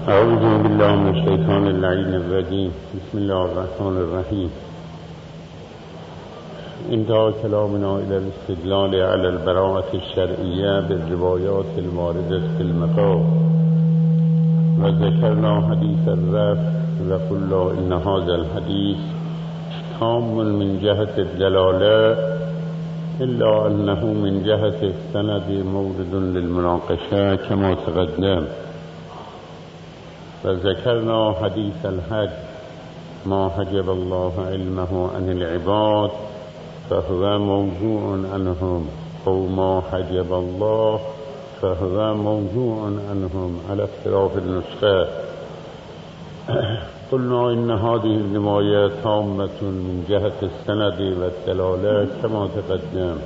اعوذ بالله من الشیطان اللعین الرجیم. بسم الله الرحمن الرحیم. انتهى كلامنا إلى الاستدلال على البراءة الشرعية بالروايات الواردة في المقام، وذكرنا حديث الرفع وقلنا إن هذا الحديث تام من جهة الدلالة، إلا أنه من جهة السند مورد للمناقشة كما تقدم. وذكرنا حديث الحج ما حجب الله علمه عن العباد فهو موضوع عنهم، أو ما حجب الله فهو موضوع عنهم على اختلاف النسخة. قلنا إن هذه الرواية تامة من جهة السند والدلالة كما تقدم.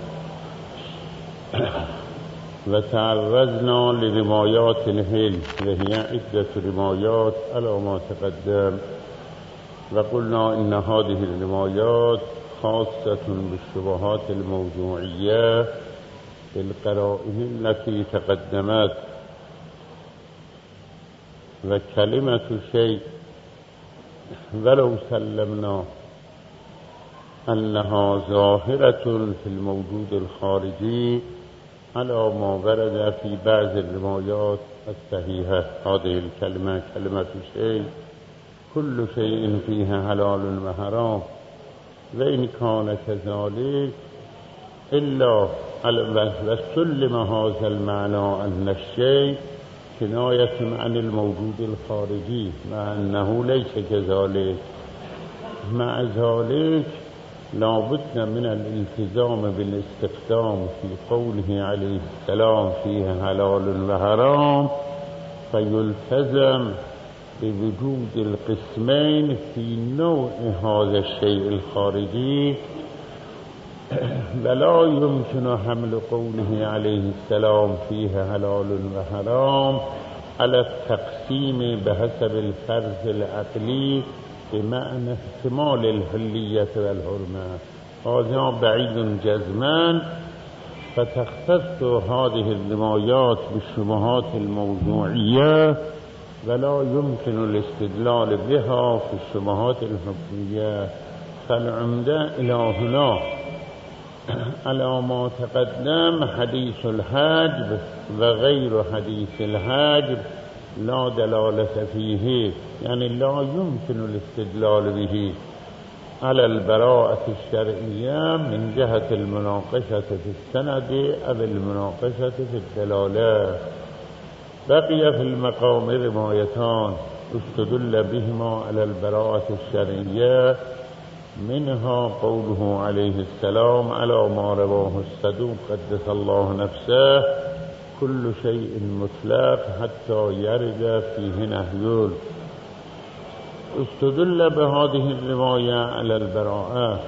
وتعرضنا لروايات الهل وهي عدة روايات على ما تقدم، وقلنا إن هذه الروايات خاصة بالشبهات الموضوعية بالقرائن التي تقدمت. وكلمة شيء ولو سلمنا أنها ظاهرة في الموجود الخارجي على ما ورد في بعض الروايات الصحيحة. هذه الكلمة كلمة شيء كل شيء فيها حلال وحرام، وإن كان كذلك إلا وسلم هذا المعنى أن الشيء كناية عن الموجود الخارجي، مع أنه ليس كذلك. مع ذلك لا بد من الالتزام بالاستخدام في قوله عليه السلام فيه حلال وحرام، فيلتزم بوجود القسمين في نوع هذا الشيء الخارجي، ولا يمكن حمل قوله عليه السلام فيه حلال وحرام على التقسيم بحسب الفرض العقلي بمعنى احتمال الحلية والحرمة. هذا بعيد جزمان. فتختص هذه الروايات بالشبهات الموضوعية، ولا يمكن الاستدلال بها في الشبهات الحكمية. فالعمدة إلى هنا على ما تقدم حديث الحج وغير حديث الحج لا دلالة فيه، يعني لا يمكن الاستدلال به على البراءة الشرعية من جهة المناقشة في السند أو المناقشة في الدلالة. بقي في المقام روايتان استدل بهما على البراءة الشرعية، منها قوله عليه السلام على ما رواه الصدوق قدس الله نفسه كل شيء مطلق حتى يرد فيه نهي. استدل بهذه الرواية على البراءة.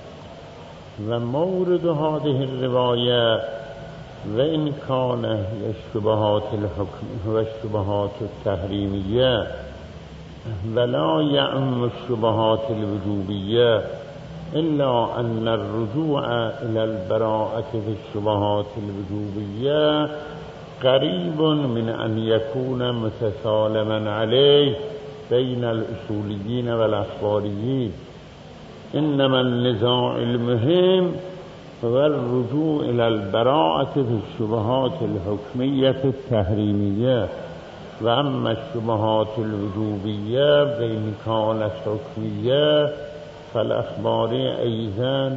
ومورد هذه الرواية وإن كان الشبهات الحكم هو الشبهات التحريمية، ولا يعم الشبهات الوجوبية، إلا أن الرجوع إلى البراءة في الشبهات الوجوبية قريب من أن يكون متسالما عليه بين الأصوليين والأخباريين. إنما النزاع المهم هو الرجوع إلى البراءة في الشبهات الحكمية التحريمية. وأما الشبهات الوجوبية بإن كانت حكمية فالأخباري أيضا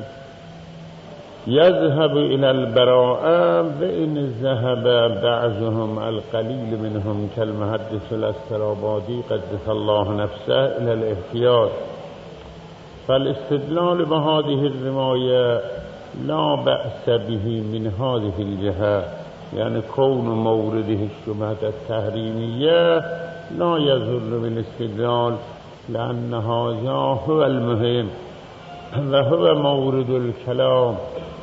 يذهب إلى البراءة، وإن ذهب بعضهم القليل منهم كالمحدث الاسترابادي قدس الله نفسه إلى الاحتياط. فالاستدلال بهذه الرواية لا بأس به من هذه الجهة، يعني كون مورده الشبهة التحريمية لا يضر بالاستدلال، لأن هذا هو المهم وهو مورد الكلام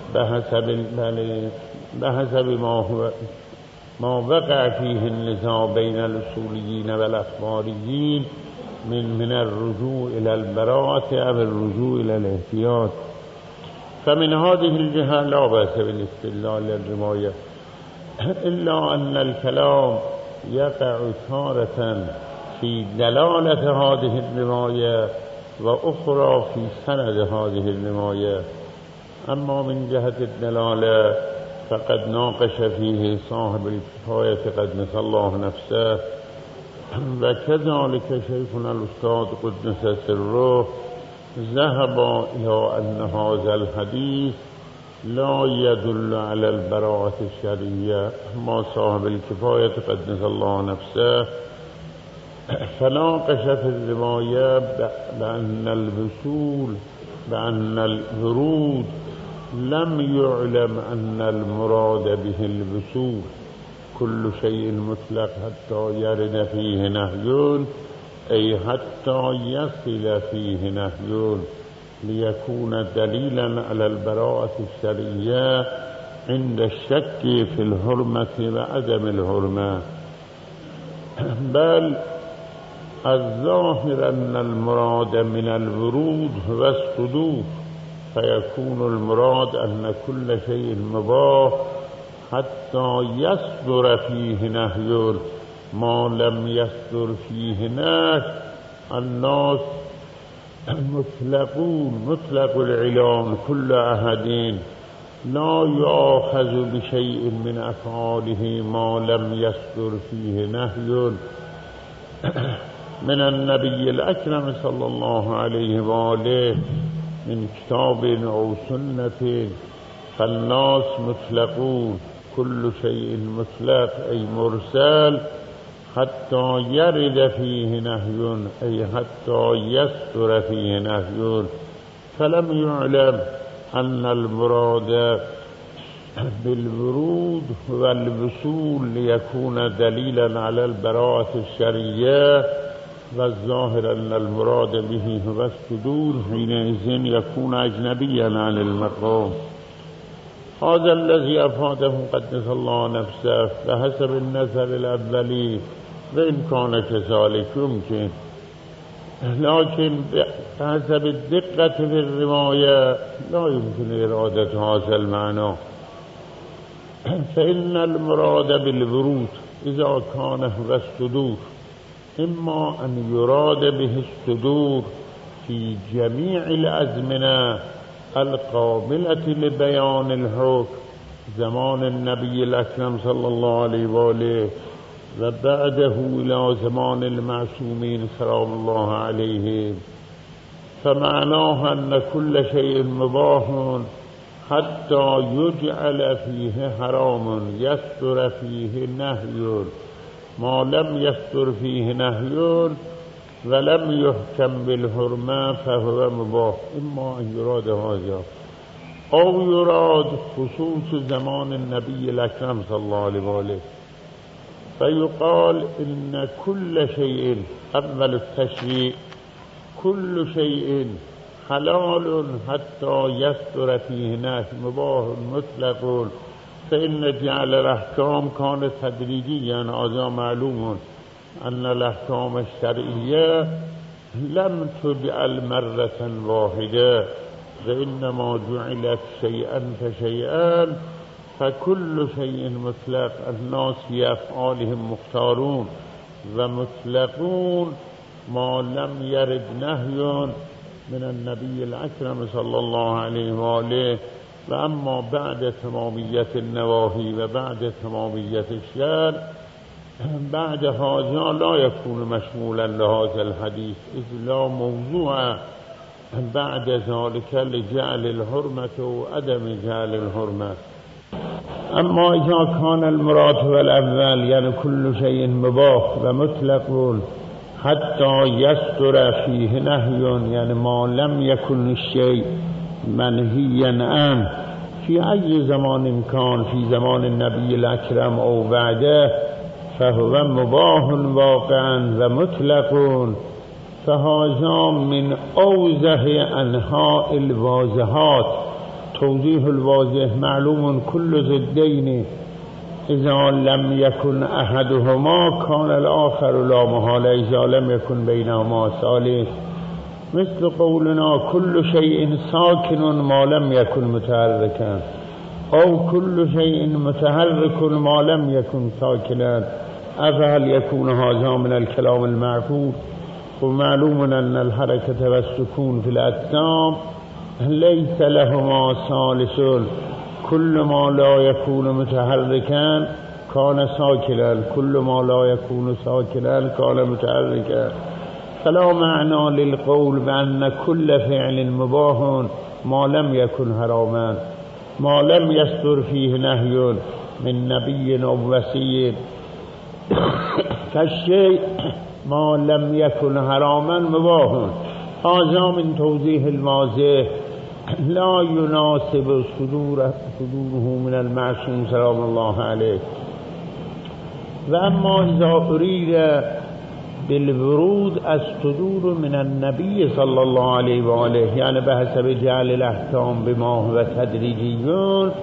بحسب ما وقع فيه النزاع بين الأصوليين والأخباريين من الرجوع إلى البراءة أو الرجوع إلى الاحتياط. فمن هذه الجهة لا بأس بالاستدلال للرواية، إلا أن الكلام يقع تارة في دلالة هذه الرواية وأخرى في سند هذه الرواية. أما من جهة الدلالة فقد ناقش فيه صاحب الكفاية قدس الله نفسه، وكذلك شيخنا الأستاذ قدس سره ذهب إلى أن هذا الحديث لا يدل على البراءة الشرعية. ما صاحب الكفاية قدس الله نفسه فناقش في الرواية بأن الورود لم يعلم أن المراد به الوصول. كل شيء مطلق حتى يرد فيه نهي، أي حتى يصل فيه نهي، ليكون دليلا على البراءة الشرعية عند الشك في الحرمة وعدم الحرمة. بل الظاهر أن المراد من الورود هو الصدور، فيكون المراد أن كل شيء مباح حتى يصدر فيه نهي. ما لم يصدر فيه نهي الناس مطلق العلام كل أحد لا يؤاخذ بشيء من أفعاله ما لم يصدر فيه نهي من النبي الأكرم صلى الله عليه وآله من كتاب أو سنة. فالناس مطلقون، كل شيء مطلق أي مرسل حتى يرد فيه نهي، أي حتى يصدر فيه نهي. فلم يعلم أن المراد بالورود هو الوصول ليكون دليلا على البراءة الشرعية، والظاهر أن المراد به هو الصدور، حينئذ يكون أجنبيا عن المقام. هذا الذي أفاده قدس الله نفسه بحسب النظر الأولي، وإن كان كذلك يمكن، لكن بحسب الدقة في الرواية لا يمكن إرادة هذا المعنى. فإن المراد بالورود إذا كان هو الصدور إما أن يراد به الصدور في جميع الأزمنة القابلة لبيان الحكم زمان النبي الأكرم صلى الله عليه وآله وبعده إلى زمان المعصومين سلام الله عليهم، فمعناه أن كل شيء مباح حتى يجعل فيه حرام يستر فيه نهي، ما لم يستر فيه نهي ولم يحكم بالحرمة فهو مباح. إما أن يراد هذا أو يراد خصوص زمان النبي الأكرم صلى الله عليه وآله، فيقال إن كل شيء أول التشريع كل شيء حلال حتى يستر فيه نهي مباح مطلق. فإن جعل الأحكام كانت تدريجيا، هذا معلوم أن الأحكام الشرعية لم تجعل مرة واحدة، وإنما جعلت شيئا فشيئا، فكل شيء مطلق الناس في أفعالهم مختارون ومطلقون ما لم يرد نهي من النبي الأكرم صلى الله عليه وآله. وأما بعد تمامية النواهي وبعد تمامية الشرع بعد هذا لا يكون مشمولا لهذا الحديث، إذ لا موضوع بعد ذلك لجعل الحرمة وعدم جعل الحرمة. أما إذا كان المراد هو الأول يعني كل شيء مباح ومطلق حتى يستر فيه نهي، يعني ما لم يكن الشيء منهيا عنه في أي زمان كان، في زمان النبي الأكرم أو بعده، فهو مباح واقعا ومطلق. فهذا من أوضح أنحاء الواضحات. توضيح الواضح معلوم كل ضدين إذا لم يكن أحدهما كان الآخر لا محالة، إذا لم يكن بينهما ثالث، مثل قولنا كل شيء ساكن ما لم يكن متحركا، أو كل شيء متحرك ما لم يكن ساكنا. أفهل يكون هذا من الكلام المعقول؟ ومعلوم أن الحركة والسكون في الأجسام ليس لهما ثالث، كل ما لا يكون متحركا كان ساكنا، كل ما لا يكون ساكنا كان متحركا. فلا معنى للقول بأن كل فعل مباح ما لم يكن حراما، ما لم يصدر فيه نهي من نبي أو وصي كالشيء ما لم يكن حراما مباح. هذا من توضيح المواضح لا يناسب صدوره من المعصوم سلام الله عليه. وأما إذا أريد بالورود الصدور من النبي صلى الله عليه وآله، يعني بحسب جعل الأحكام بما هو تدريجيون،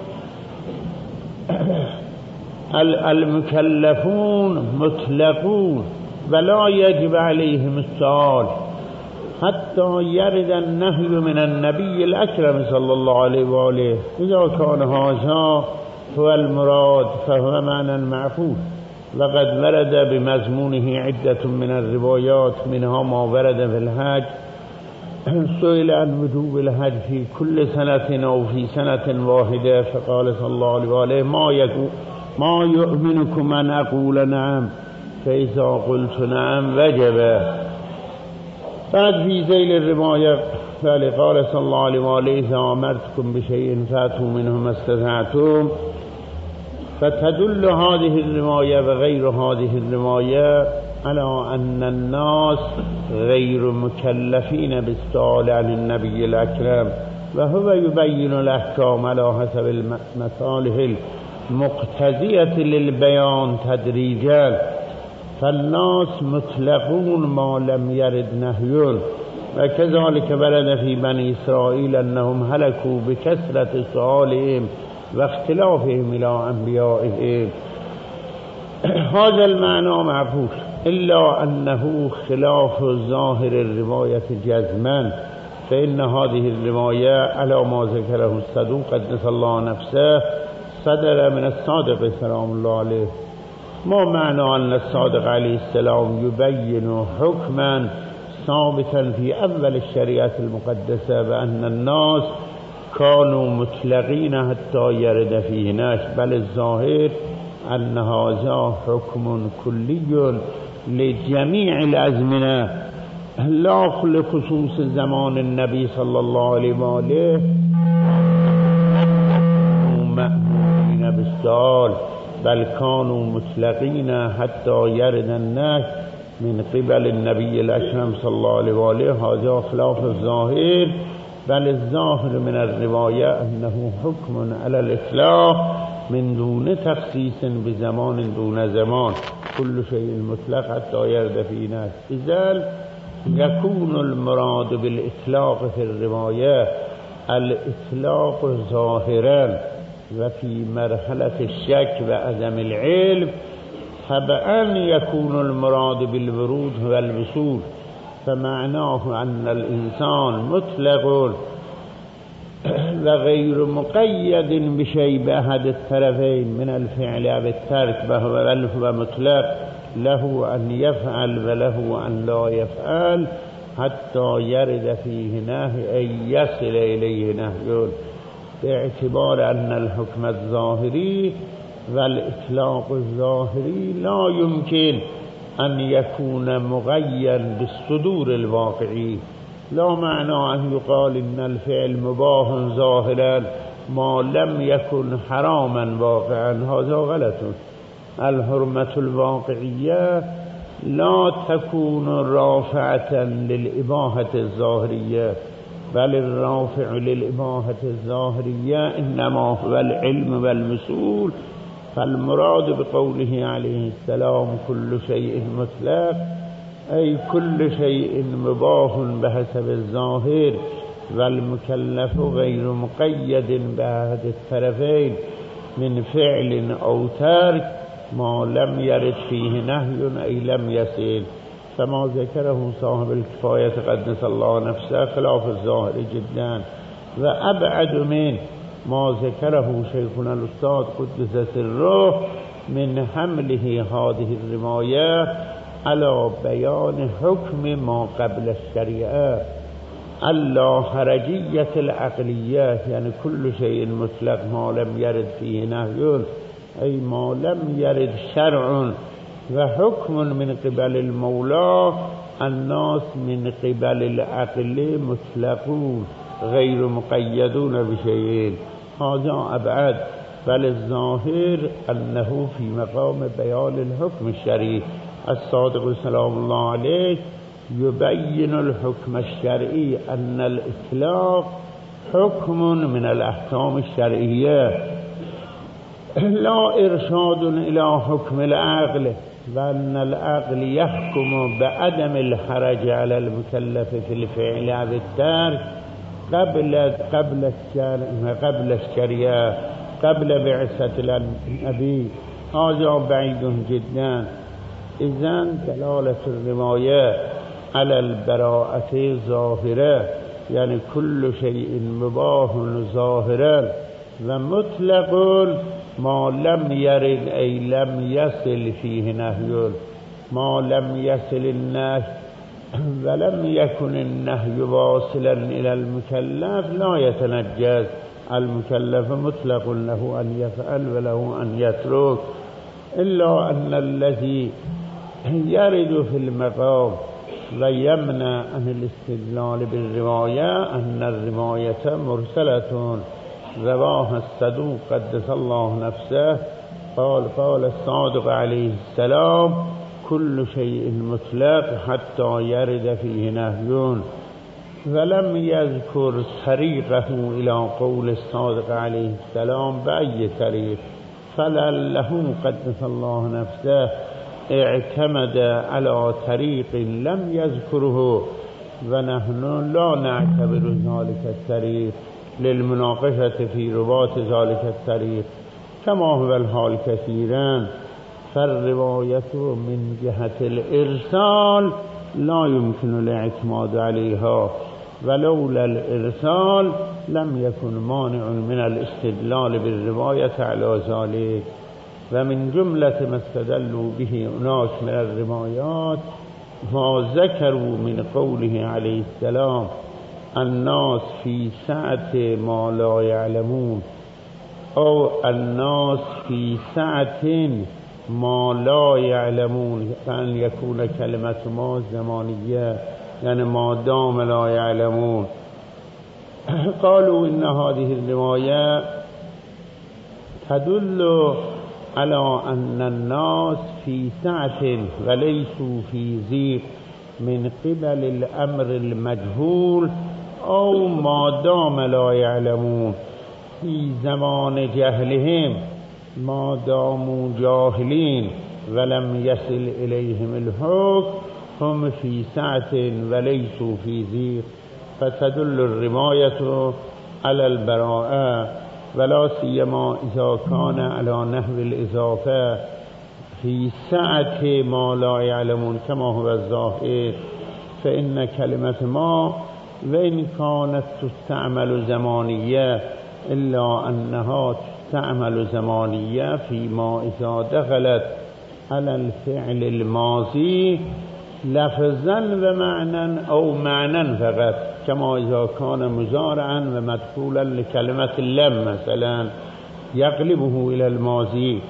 المكلفون مطلقون ولا يجب عليهم السؤال حتى يرد النهي من النبي الأكرم صلى الله عليه وآله. إذا كان هذا هو المراد فهو معنى معقول. وقد ورد بمضمونه عدة من الروايات، منها ما ورد في الحج. سئل عن وجوب الحج في كل سنة أو في سنة واحدة فقال صلى الله عليه وآله ما يؤمنكم أن أقول نعم، فإذا قلت نعم وجب. بعد في ذيل الرواية قال صلى الله عليه وآله إذا أمرتكم بشيء فاتوا منه ما استطعتم. فتدل هذه الرواية وغير هذه الرواية على أن الناس غير مكلفين بالسؤال عن النبي الأكرم، وهو يبين الأحكام على حسب المصالح المقتضية للبيان تدريجا. فالناس مطلقون ما لم يرد نهي. وكذلك ورد في بني إسرائيل أنهم هلكوا بكثرة سؤالهم واختلافهم إلى أنبيائهم. هذا المعنى معقول، إلا أنه خلاف ظاهر الرواية جزما، فإن هذه الرواية على ما ذكره الصدوق قدس الله نفسه صدر من الصادق سلام الله عليه. ما معنى أن الصادق عليه السلام يبين حكما ثابتا في أول الشريعة المقدسة بأن الناس كانوا مطلقين حتى يرد فيه نهي، بل الظاهر أن هذا حكم كلي لجميع الأزمنة لا لخصوص زمان النبي صلى الله عليه وآله مأمورين بالسؤال، بل كانوا مطلقين حتى يرد النهي من قبل النبي الأكرم صلى الله عليه وآله. هذا خلاف الظاهر، بل الظاهر من الرواية أنه حكم على الإطلاق من دون تخصيص بزمان دون زمان، كل شيء مطلق حتى يرد فيه نهي. إذا يكون المراد بالإطلاق في الرواية الإطلاق ظاهرا، وفي مرحلة الشك وعدم العلم فبأن يكون المراد بالورود هو الوصول، فمعناه أن الإنسان مطلق وغير مقيد بشيء بأحد الطرفين من الفعل أو الترك، وهو مطلق له أن يفعل وله أن لا يفعل حتى يرد فيه نهي أي يصل إليه نهي، باعتبار أن الحكم الظاهري والإطلاق الظاهري لا يمكن أن يكون مغير بالصدور الواقعي. لا معنى أن يقال إن الفعل مباح ظاهرا ما لم يكن حراما واقعا، هذا غلط. الحرمة الواقعية لا تكون رافعة للإباحة الظاهرية، بل الرافع للإباحة الظاهرية إنما هو العلم والمسؤول. فالمراد بقوله عليه السلام كل شيء مطلق أي كل شيء مباح بحسب الظاهر، والمكلف غير مقيد بأحد الطرفين من فعل أو ترك ما لم يرد فيه نهي أي لم يصل. فما ذكره صاحب الكفاية قدس الله نفسه خلاف الظاهر جدا، وأبعد من ما ذكره شيخنا الأستاذ قدس سره من حمله هذه الرواية على بيان حكم ما قبل الشريعة اللا حرجية العقلية، يعني كل شيء مطلق ما لم يرد فيه نهي أي ما لم يرد شرع، وحكم من قبل المولى الناس من قبل العقل مطلقون غير مقيدون بشيء، هذا أبعد. بل الظاهر أنه في مقام بيان الحكم الشرعي. الصادق سلام الله عليه يبين الحكم الشرعي أن الإطلاق حكم من الأحكام الشرعية لا إرشاد إلى حكم العقل، وأن العقل يحكم بعدم الحرج على المكلف في الفعل أو الترك قبل الشريعة قبل بعثة النبي. هذا بعيد جدا. إذن دلالة الرواية على البراءة ظاهرة، يعني كل شيء مباح ظاهرا ومطلق ما لم يرد أي لم يصل فيه نهي، ما لم يصل النهي ولم يكن النهي واصلا إلى المكلف لا يتنجز. المكلف مطلق له أن يفعل وله أن يترك، إلا أن الذي يرد في المقام ويمنع عن الاستدلال بالرواية أن الرواية مرسلة رواها الصدوق قدس الله نفسه قال الصادق عليه السلام كل شيء مطلق حتى يرد فيه نهي، ولم يذكر طريقه إلى قول الصادق عليه السلام بأي طريق، فلعله قدس الله نفسه اعتمد على طريق لم يذكره، ونحن لا نعتبر ذلك الطريق للمناقشة في رباط ذلك الطريق كما هو الحال كثيرا. فالرواية من جهة الإرسال لا يمكن الاعتماد عليها، ولولا الإرسال لم يكن مانع من الاستدلال بالرواية على ذلك. ومن جملة ما استدلوا به أناس من الروايات ما ذكروا من قوله عليه السلام الناس في سعة ما لا يعلمون، أو الناس في سعة ما لا يعلمون، فأن يكون كلمة ما زمانية يعني ما دام لا يعلمون. قالوا إن هذه الرواية تدل على أن الناس في سعة وليسوا في ضيق من قبل الأمر المجهول أو ما دام لا يعلمون في زمان جهلهم، ما داموا جاهلين ولم يصل إليهم الحكم هم في سعة وليسوا في ضيق. فتدل الرواية على البراءة، ولا سيما إذا كان على نحو الإضافة في سعة ما لا يعلمون كما هو الظاهر، فإن كلمة ما وإن كانت تستعمل زمانية إلا أنها تستعمل زمانية فيما إذا دخلت على الفعل الماضي لفظا ومعنى أو معنى فقط، كما إذا كان مضارعا ومدخولا لكلمة لم مثلا يقلبه إلى الماضي.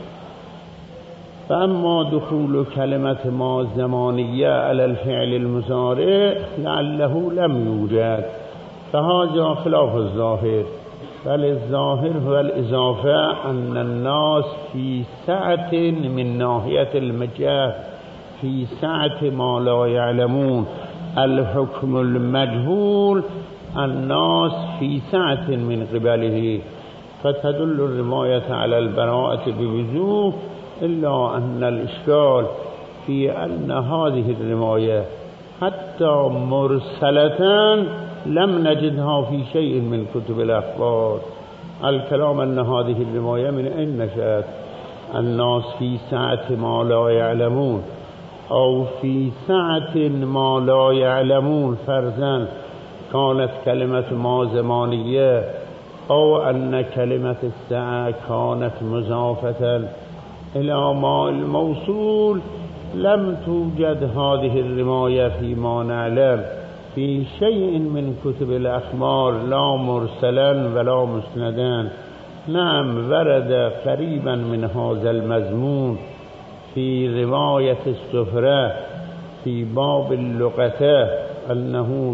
فأما دخول كلمة ما زمانية على الفعل المضارع لعله لم يوجد، فهذا خلاف الظاهر. بل الظاهر هو الإضافة أن الناس في سعة من ناحية المجال في سعة ما لا يعلمون، الحكم المجهول الناس في سعة من قبله. فتدل الرواية على البراءة بوجوه، إلا أن الإشكال في أن هذه الرواية حتى مرسلة لم نجدها في شيء من كتب الأخبار. الكلام أن هذه الرواية من أين نشأت؟ الناس في سعة ما لا يعلمون أو في سعة ما لا يعلمون فرضاً كانت كلمة ما زمانية، أو أن كلمة السعة كانت مضافة إلى ماء الموصول لم توجد هذه الرواية فيما نعلم في شيء من كتب الأخبار، لا مرسلا ولا مسندا. نعم ورد قريبا من هذا المضمون في رواية السفرة في باب اللقطة أنه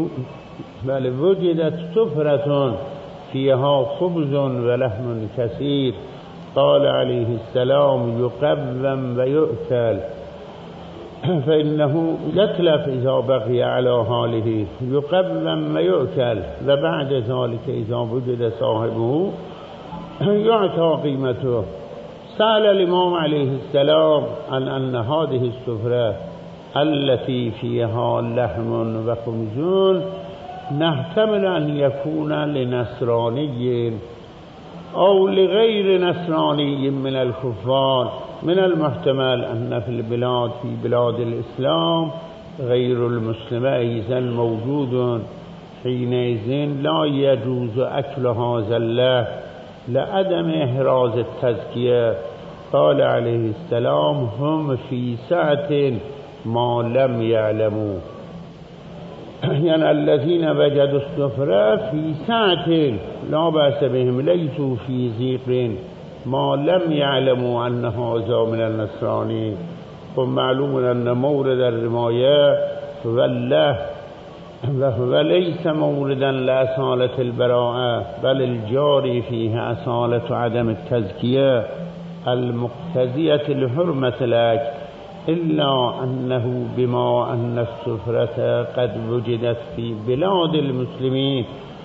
وجدت سفرة فيها خبز ولحم كثير، قال عليه السلام يقوم ويؤكل، فإنه يتلف إذا بقي على حاله، يقوم ويؤكل، وبعد ذلك إذا وجد صاحبه يعطى قيمته. سأل الإمام عليه السلام عن أن هذه السفرة التي فيها لحم وخبز نحتمل أن يكون لنصراني أو لغير نصراني من الكفار. من المحتمل أن في البلاد في بلاد الإسلام غير المسلم أيضا موجود، حينئذ لا يجوز أكل هذا اللحم لعدم إحراز التزكية. قال عليه السلام هم في سعة ما لم يعلموا، يعني الذين وجدوا السفرة في سعة لا بأس بهم، ليسوا في ضيق ما لم يعلموا أن هذا من النصراني. ومعلوم أن مورد الرماية وهو ليس موردا لأصالة البراءة، بل الجاري فيه أصالة عدم التزكية المقتضية لحرمة الأكل، إلا أنه بما أن السفرة قد وجدت في بلاد المسلمين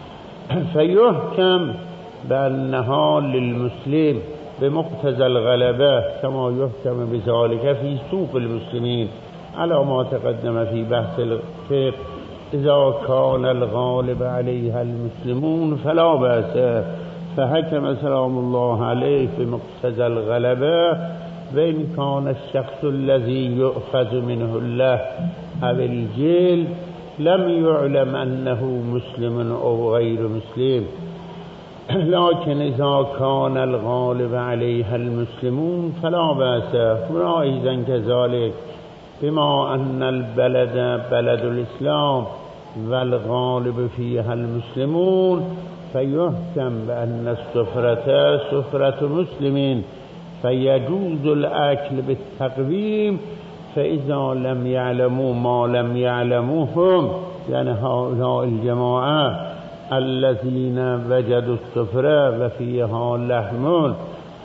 فيحكم بأنها للمسلم بمقتضى الغلبة، كما يحكم بذلك في سوق المسلمين على ما تقدم في بحث الفقه. إذا كان الغالب عليها المسلمون فلا بأس، فحكم سلام الله عليه بمقتضى الغلبة. وإن كان الشخص الذي يؤخذ منه اللحم أو الجلد لم يعلم أنه مسلم أو غير مسلم، لكن إذا كان الغالب عليها المسلمون فلا بأس. وأيضا كذلك بما أن البلد بلد الإسلام والغالب فيها المسلمون فيحكم بأن السفرة سفرة مسلمين، فيجوز الأكل بالتقويم. فإذا لم يعلموا ما لم يعلموهم، يعني هؤلاء الجماعة الذين وجدوا السفرة وفيها لحم،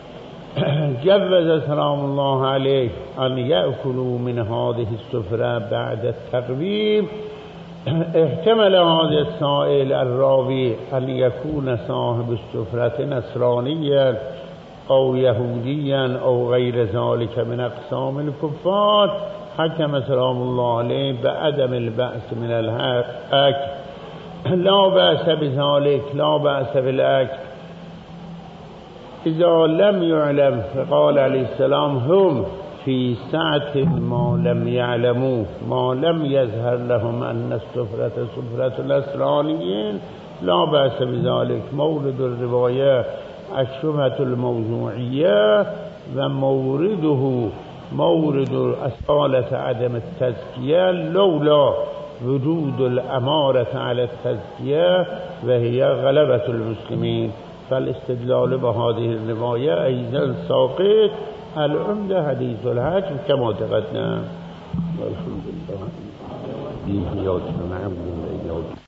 جوز سلام الله عليه أن يأكلوا من هذه السفرة بعد التقويم. احتمل هذا السائل الراوي أن يكون صاحب السفرة نصرانيا أو يهوديا أو غير ذلك من أقسام الكفار، حكم سلام الله عليه بعدم البأس من الأكل. لا بأس بذلك، لا بأس بالأكل إذا لم يعلم. فقال عليه السلام هم في سعة ما لم يعلموا، ما لم يظهر لهم أن السفرة سفرة النصرانيين، لا بأس بذلك. مورد الرواية الشبهة الموضوعية، ومورده مورد أصالة عدم التزكية لولا وجود الأمارة على التزكية وهي غلبة المسلمين. فالاستدلال بهذه الرواية أيضا ساقط. العمدة حديث الحج كما تقدم. والحمد لله.